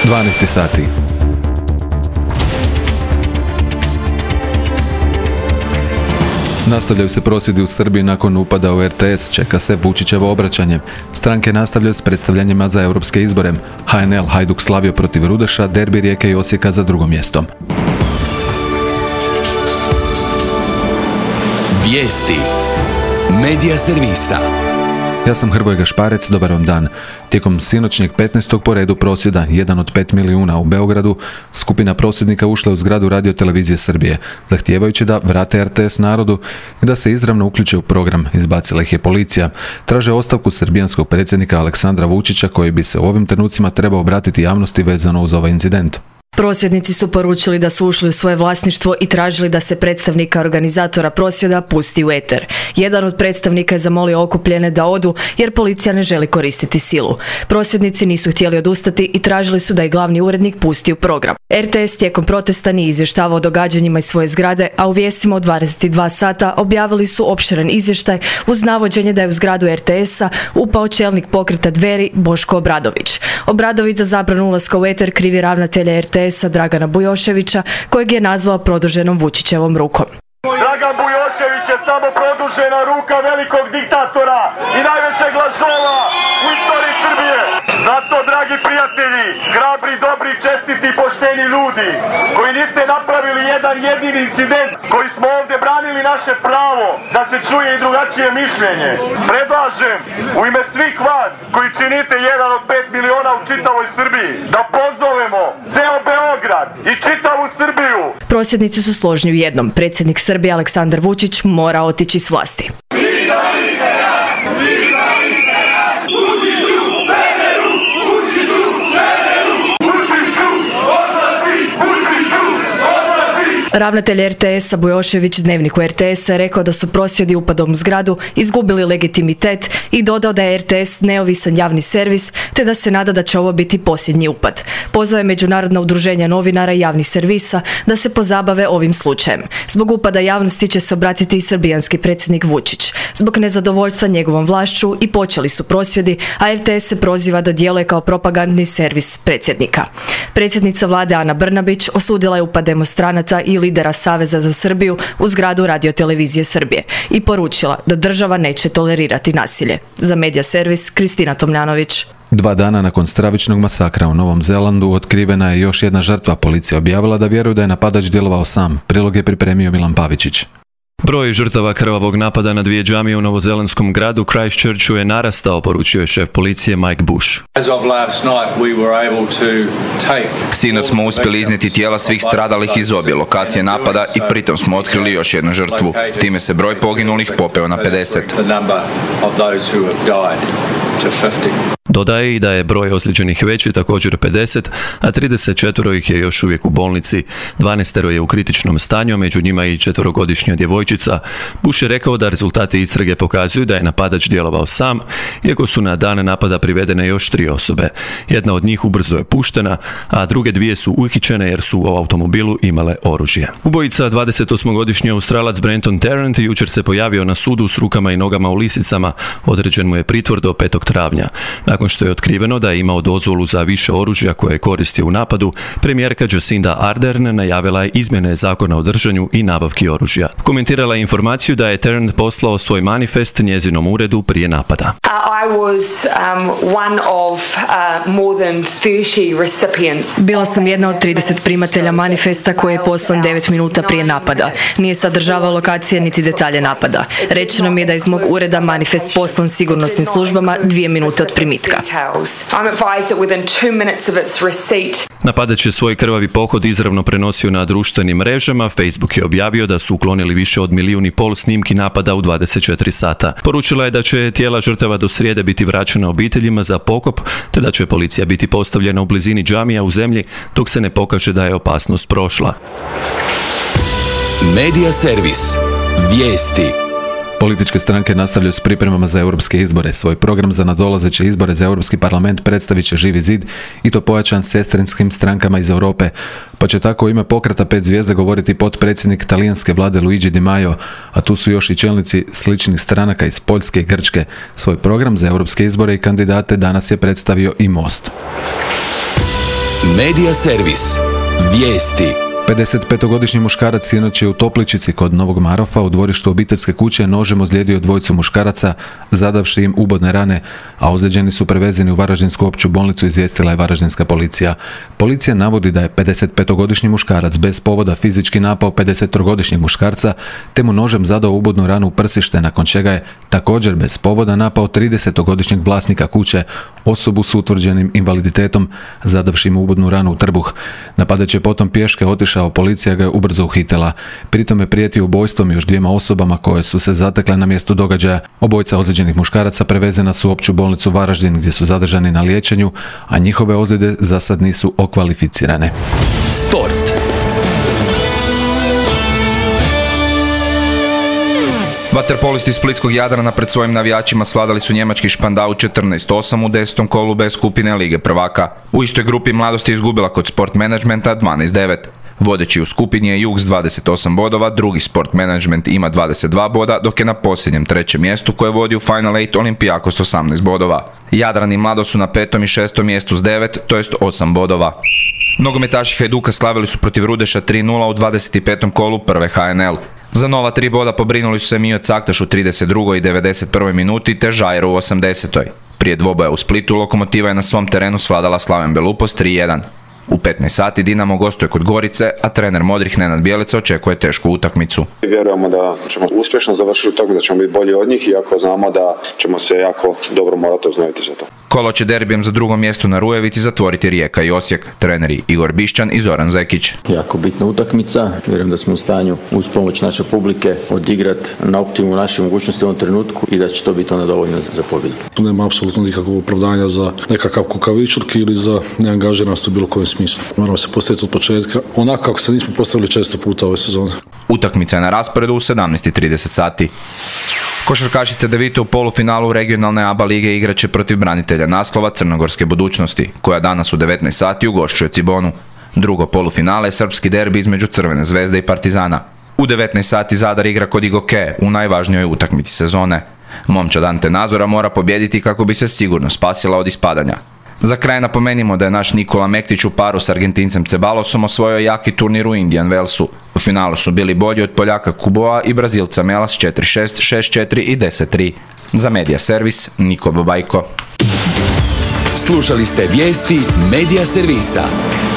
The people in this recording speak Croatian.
12 sati. Nastavljaju se prosvjedi u Srbiji nakon upada u RTS, čeka se Vučićevo obraćanje. Stranke nastavljaju s predstavljanjima za europske izbore. HNL Hajduk slavio protiv Rudeša, derbi Rijeke i Osijeka za drugo mjesto. Vijesti Medija servisa. Ja sam Hrvoje Gašparec, dobar vam dan. Tijekom sinoćnjeg 15. po redu prosvjeda, 1 od 5 milijuna u Beogradu, skupina prosvjednika ušla u zgradu radiotelevizije Srbije, zahtijevajući da vrate RTS narodu i da se izravno uključe u program. Izbacila ih je policija. Traže ostavku srbijanskog predsjednika Aleksandra Vučića, koji bi se u ovim trenucima trebao obratiti javnosti vezano uz ovaj incident. Prosvjednici su poručili da su ušli u svoje vlasništvo i tražili da se predstavnika organizatora prosvjeda pusti u eter. Jedan od predstavnika je zamolio okupljene da odu jer policija ne želi koristiti silu. Prosvjednici nisu htjeli odustati i tražili su da i glavni urednik pusti u program. RTS tijekom protesta nije izvještavao o događanjima iz svoje zgrade, a u vijestima od 22 sata objavili su opširan izvještaj uz navođenje da je u zgradu RTS-a upao čelnik pokreta Dveri Boško Obradović. Obradović za zabranu ulaska u eter krivi ravnatelja RTS-a Dragana Bujoševića, kojeg je nazvao produženom Vučićevom rukom. Dragan Bujošević je samo produžena ruka velikog diktatora i najvećeg lažova u istoriji Srbije. Zato, dragi prijatelji, hrabri, dobri, čestiti, pošteni ljudi, koji niste napravili jedan jedini incident, koji smo ovdje branili naše pravo da se čuje i drugačije mišljenje, predlažem u ime svih vas koji činite 1 od 5 miliona u čitavoj Srbiji, da pozovemo ceo Beograd i čitavu Srbiju. Prosvjednici su složni u jednom. Predsjednik Srbije Aleksandar Vučić mora otići s vlasti. Ravnatelj RTS-a Bujošević Dnevniku RTS-a je rekao da su prosvjedi upadom u zgradu izgubili legitimitet i dodao da je RTS neovisan javni servis te da se nada da će ovo biti posljednji upad. Pozvao je međunarodna udruženja novinara i javnih servisa da se pozabave ovim slučajem. Zbog upada javnosti će se obratiti i srbijanski predsjednik Vučić. Zbog nezadovoljstva njegovom vlašću i počeli su prosvjedi, a RTS se proziva da djeluje kao propagandni servis predsjednika. Predsjednica vlade Ana Brnabić osudila je upad demonstranata i lidera Saveza za Srbiju u zgradu radiotelevizije Srbije i poručila da država neće tolerirati nasilje. Za Medija servis Kristina Tomljanović. 2 dana nakon stravičnog masakra u Novom Zelandu otkrivena je još jedna žrtva. Policija objavila da vjeruju da je napadač djelovao sam. Prilog je pripremio Milan Pavičić. Broj žrtava krvavog napada na 2 džamije u novozelandskom gradu Christchurchu je narastao, poručio je šef policije Mike Bush. Sinoć smo uspjeli iznijeti tijela svih stradalih iz obje lokacije napada i pritom smo otkrili još jednu žrtvu. Time se broj poginulih popeo na 50. Dodaje i da je broj ozlijeđenih veći, također 50, a 34 ih je još uvijek u bolnici. 12 je u kritičnom stanju, među njima i 4-godišnja djevojčica. Bush je rekao da rezultati istrage pokazuju da je napadač djelovao sam, iako su na dan napada privedene još 3 osobe. Jedna od njih ubrzo je puštena, a druge 2 su uhićene jer su u automobilu imale oružje. Ubojica, 28-godišnji Australac Brenton Tarrant, jučer se pojavio na sudu s rukama i nogama u lisicama. Određen mu je pritvor do 5. travnja. Nakon što je otkriveno da je imao dozvolu za više oružja koje je koristio u napadu, premijerka Jacinda Ardern najavila je izmjene zakona o držanju i nabavki oružja. Komentirala je informaciju da je Tarrant poslao svoj manifest njezinom uredu prije napada. Bila sam jedna od 30 primatelja manifesta koji je poslan 9 minuta prije napada. Nije sadržavao lokacije niti detalje napada. Rečeno mi je da iz mog ureda manifest poslan sigurnosnim službama 2 minute od primitka. Napadač je svoj krvavi pohod izravno prenosio na društvenim mrežama. Facebook je objavio da su uklonili više od 1,5 milijuna snimki napada u 24 sata. Poručila je da će tijela žrtava do srijede biti vraćena obiteljima za pokop, te da će policija biti postavljena u blizini džamija u zemlji dok se ne pokaže da je opasnost prošla. Medija servis. Vijesti. Političke stranke nastavljaju s pripremama za europske izbore. Svoj program za nadolazeće izbore za Europski parlament predstavit će Živi zid i to pojačan sestrinskim strankama iz Europe. Pa će tako u ime pokreta 5 zvijezde govoriti potpredsjednik talijanske vlade Luigi Di Maio, a tu su još i čelnici sličnih stranaka iz Poljske i Grčke. Svoj program za europske izbore i kandidate danas je predstavio i Most. Medija servis. Vijesti. 55-godišnji muškarac sinoć je u Topličici kod Novog Marofa u dvorištu obiteljske kuće nožem ozlijedio dvojicu muškaraca, zadavši im ubodne rane, a ozlijeđeni su prevezeni u Varaždinsku opću bolnicu, izvijestila je varaždinska policija. Policija navodi da je 55-godišnji muškarac bez povoda fizički napao 53-godišnjeg muškarca, te mu nožem zadao ubodnu ranu u prsište, nakon čega je također bez povoda napao 30-godišnjeg vlasnika kuće, osobu s utvrđenim invaliditetom, zadavši mu ubodnu ranu u trbuh. Napadač je potom pješke otišao, policija ga je ubrzo uhitila. Pritom je prijetio ubojstvom još dvijema osobama koje su se zatekle na mjestu događaja. Obojica ozlijeđenih muškaraca prevezena su u opću bolnicu Varaždin gdje su zadržani na liječenju, a njihove ozljede za sad nisu okvalificirane. Sport. Vaterpolisti splitskog Jadrana pred svojim navijačima svladali su njemački Špandau 14-8 u 10. kolu B skupine Lige prvaka. U istoj grupi Mladost je izgubila kod Sport Managementa 12-9. Vodeći u skupini je Jug s 28 bodova, drugi Sport Management ima 22 boda, dok je na posljednjem trećem mjestu koje vodi u Final 8 Olympiakos s 18 bodova. Jadran i Mladost su na 5. i 6. mjestu s 9, to jest 8 bodova. Nogometaši Hajduka slavili su protiv Rudeša 3-0 u 25. kolu prve HNL. Za nova 3 boda pobrinuli su se Mijo Caktaš u 32. i 91. minuti te Žajer u 80. Prije dvoboja u Splitu Lokomotiva je na svom terenu svladala Slaven Belupos 3-1. U 15 sati Dinamo gostuje kod Gorice, a trener modrih Nenad Bjelica očekuje tešku utakmicu. Vjerujemo da ćemo uspješno završiti utakmicu, da ćemo biti bolji od njih, iako znamo da ćemo se jako dobro morati oznojiti za to. Kolo će derbijem za drugo mjesto na Rujevici zatvoriti Rijeka i Osijek, treneri Igor Bišćan i Zoran Zekić. Jako bitna utakmica, vjerujem da smo u stanju uz pomoć naše publike odigrati na optimu naše mogućnosti u ovom trenutku i da će to biti onda dovoljno za pobjedu. Nema apsolutno nikakvog opravdanja za nekakav kukavičluk ili za neangažiranost u bilo kojem smislu. Moramo se postaviti od početka onako kako se nismo postavili često puta ove sezone. Utakmica je na rasporedu u 17:30 sati. Košarkašice Devite u polufinalu regionalne ABA lige igraće protiv branitelja naslova Crnogorske budućnosti, koja danas u 19 sati ugošćuje Cibonu. Drugo polufinale je srpski derbi između Crvene zvezde i Partizana. U 19 sati Zadar igra kod Igoke u najvažnijoj utakmici sezone. Momčad Ante Nazora mora pobijediti kako bi se sigurno spasila od ispadanja. Za kraj napomenimo da je naš Nikola Mektić u paru s Argentincem Cebalosom osvojio jaki turnir u Indian Wellsu. U finalu su bili bolji od Poljaka Kuboa i Brazilca Melas 4-6, 6-4 i 10-3. Za Medija servis, Niko Babajko. Slušali ste vijesti Medija servisa.